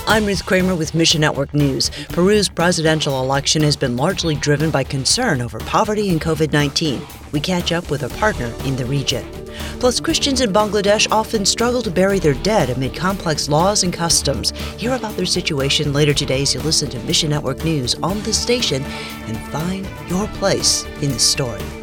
I'm Ruth Kramer with Mission Network News. Peru's presidential election has been largely driven by concern over poverty and COVID-19. We catch up with a partner in the region. Plus, Christians in Bangladesh often struggle to bury their dead amid complex laws and customs. Hear about their situation later today as you listen to Mission Network News on this station and find your place in the story.